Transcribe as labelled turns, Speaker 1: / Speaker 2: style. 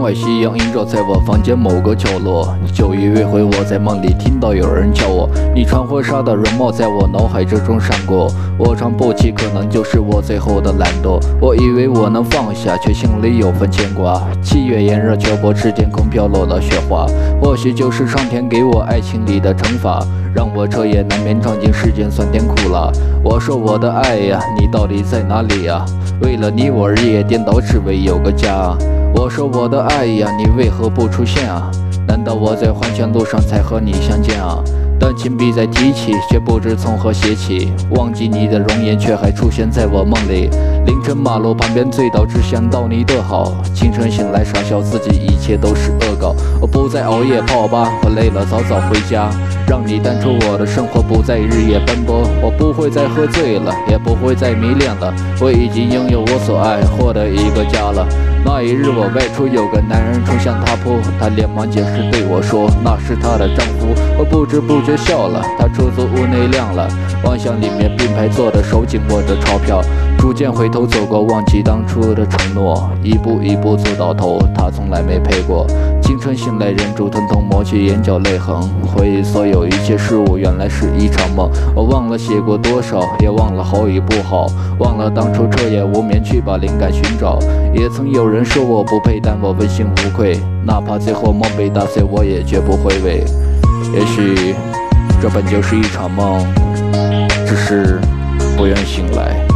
Speaker 1: 坏夕阳映照在我房间某个角落，就以为会我在梦里听到有人叫我，你穿婚纱的容貌在我脑海之中闪过，我常不起可能就是我最后的懒惰，我以为我能放下，却心里有份牵挂。7月炎热，却不知天空飘落了雪花，或许就是上天给我爱情里的惩罚，让我彻夜难眠，尝尽世间酸甜苦辣。我说我的爱呀，你到底在哪里呀？为了你我日夜颠倒，只为有个家。我说我的爱呀，你为何不出现啊？难道我在黄泉路上才和你相见啊？但情笔再提起，却不知从何写起。忘记你的容颜，却还出现在我梦里。凌晨马路旁边醉倒，只想到你的好。清晨醒来傻笑自己，一切都是恶搞。我不再熬夜泡吧，我累了早早回家，让你淡出我的生活，不再日夜奔波。我不会再喝醉了，也不会再迷恋了。我已经拥有我所爱，获得一个家了。那一日我外出，有个男人冲向她扑，她连忙解释对我说那是她的丈夫。我不知不觉笑了，他出租屋内亮了，望向里面并排坐的手紧握着钞票，逐渐回头走过，忘记当初的承诺，一步一步走到头，他从来没陪过。清晨醒来，忍住疼痛，抹去眼角泪痕，回忆所有一切事物，原来是一场梦。我忘了写过多少，也忘了好与不好，忘了当初彻夜无眠去把灵感寻找。也曾有人说我不配，但我问心无愧，哪怕最后梦被打碎，我也绝不回味。也许这本就是一场梦，只是不愿醒来。